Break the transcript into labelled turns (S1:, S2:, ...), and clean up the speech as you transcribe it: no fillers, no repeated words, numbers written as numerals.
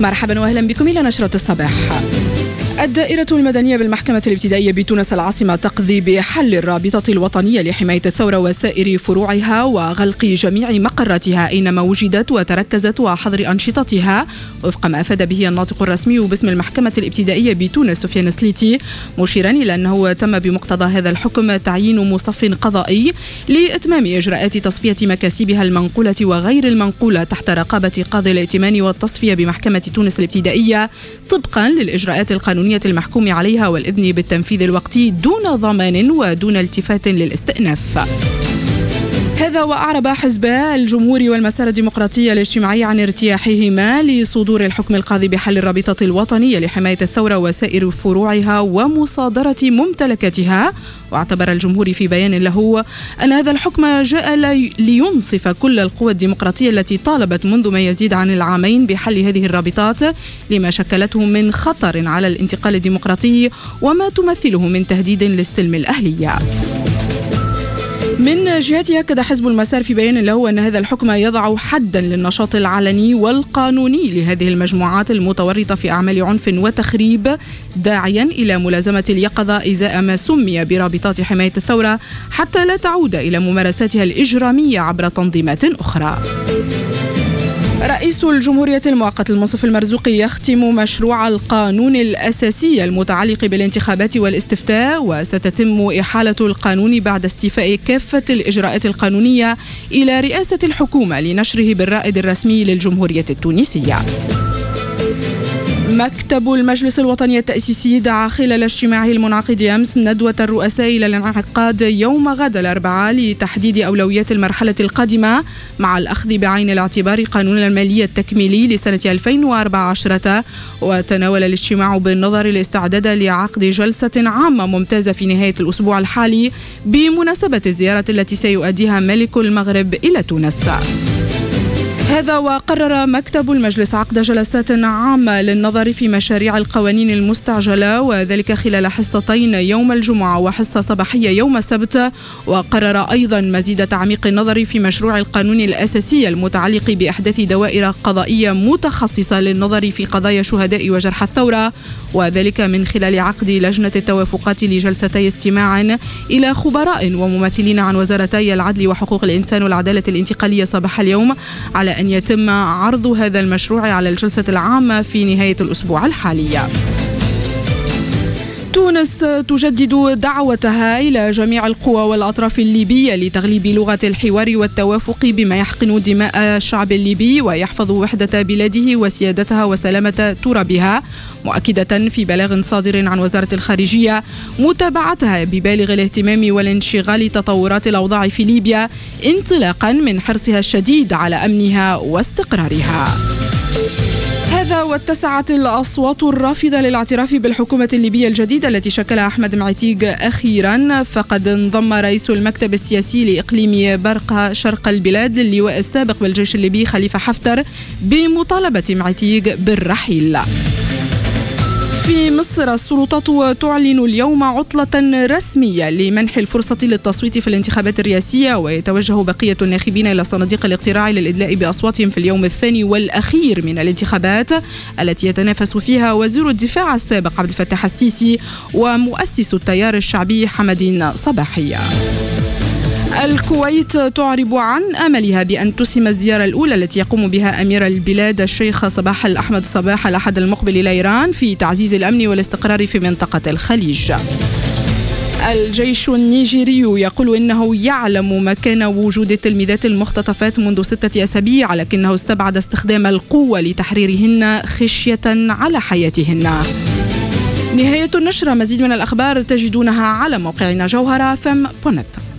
S1: مرحبا وأهلا بكم إلى نشرة الصباح. الدائرة المدنية بالمحكمة الابتدائية بتونس العاصمة تقضي بحل الرابطة الوطنية لحماية الثورة وسائر فروعها وغلق جميع مقراتها أينما وجدت وتركزت وحظر أنشطتها، وفق ما أفاد به الناطق الرسمي باسم المحكمة الابتدائية بتونس سفيان سليتي، مشيرا إلى أنه تم بمقتضى هذا الحكم تعيين مصف قضائي لإتمام إجراءات تصفية مكاسبها المنقولة وغير المنقولة تحت رقابة قاضي الائتمان والتصفية بمحكمة تونس الابتدائية طبقا للإجراءات القانونية المحكوم عليها والإذن بالتنفيذ الوقتي دون ضمان ودون التفات للاستئناف. هذا وأعرب حزبا الجمهور والمسار الديمقراطية الاجتماعي عن ارتياحهما لصدور الحكم القاضي بحل الرابطة الوطنية لحماية الثورة وسائر فروعها ومصادرة ممتلكاتها. واعتبر الجمهور في بيان له أن هذا الحكم جاء لينصف كل القوى الديمقراطية التي طالبت منذ ما يزيد عن العامين بحل هذه الرابطات لما شكلته من خطر على الانتقال الديمقراطي وما تمثله من تهديد للسلم الأهلي. من جهته أكد حزب المسار في بيان له أن هذا الحكم يضع حدا للنشاط العلني والقانوني لهذه المجموعات المتورطة في أعمال عنف وتخريب، داعيا إلى ملازمة اليقظة إزاء ما سمي برابطات حماية الثورة حتى لا تعود إلى ممارساتها الإجرامية عبر تنظيمات أخرى. رئيس الجمهورية المؤقت المنصف المرزوقي يختم مشروع القانون الأساسي المتعلق بالانتخابات والاستفتاء، وستتم إحالة القانون بعد استيفاء كافة الإجراءات القانونية إلى رئاسة الحكومة لنشره بالرائد الرسمي للجمهورية التونسية. مكتب المجلس الوطني التأسيسي دعا خلال اجتماعه المنعقد أمس ندوة الرؤساء إلى الانعقاد يوم غد الأربعاء لتحديد أولويات المرحلة القادمة مع الأخذ بعين الاعتبار قانون المالية التكميلي لسنة 2014. وتناول الاجتماع بالنظر الاستعداد لعقد جلسة عامة ممتازة في نهاية الأسبوع الحالي بمناسبة الزيارة التي سيؤديها ملك المغرب إلى تونس. هذا وقرر مكتب المجلس عقد جلسات عامة للنظر في مشاريع القوانين المستعجلة، وذلك خلال حصتين يوم الجمعة وحصة صباحية يوم السبت. وقرر أيضا مزيد تعميق النظر في مشروع القانون الأساسي المتعلق بإحداث دوائر قضائية متخصصة للنظر في قضايا شهداء وجرحى الثورة، وذلك من خلال عقد لجنة التوافقات لجلستي استماع إلى خبراء وممثلين عن وزارتي العدل وحقوق الإنسان والعدالة الانتقالية صباح اليوم، على أن يتم عرض هذا المشروع على الجلسة العامة في نهاية الأسبوع الحالي. تونس تجدد دعوتها إلى جميع القوى والأطراف الليبية لتغليب لغة الحوار والتوافق بما يحقن دماء الشعب الليبي ويحفظ وحدة بلاده وسيادتها وسلامة ترابها، مؤكدة في بلاغ صادر عن وزارة الخارجية متابعتها ببالغ الاهتمام والانشغال تطورات الأوضاع في ليبيا انطلاقا من حرصها الشديد على أمنها واستقرارها. هذا واتسعت الأصوات الرافضة للاعتراف بالحكومة الليبية الجديدة التي شكلها أحمد معتيق أخيرا، فقد انضم رئيس المكتب السياسي لإقليم برقة شرق البلاد للواء السابق بالجيش الليبي خليفة حفتر بمطالبة معتيق بالرحيل. في مصر السلطات تعلن اليوم عطلة رسمية لمنح الفرصة للتصويت في الانتخابات الرئاسية، ويتوجه بقية الناخبين إلى صناديق الاقتراع للإدلاء بأصواتهم في اليوم الثاني والأخير من الانتخابات التي يتنافس فيها وزير الدفاع السابق عبد الفتاح السيسي ومؤسس التيار الشعبي حمدين صباحي. الكويت تعرب عن أملها بأن تسهم الزيارة الأولى التي يقوم بها أمير البلاد الشيخ صباح الأحمد صباح الأحد المقبل إلى إيران في تعزيز الأمن والاستقرار في منطقة الخليج. الجيش النيجيري يقول إنه يعلم مكان وجود التلميذات المختطفات منذ 6 أسابيع، لكنه استبعد استخدام القوة لتحريرهن خشية على حياتهن. نهاية النشرة. مزيد من الأخبار تجدونها على موقعنا جوهرة FM.net.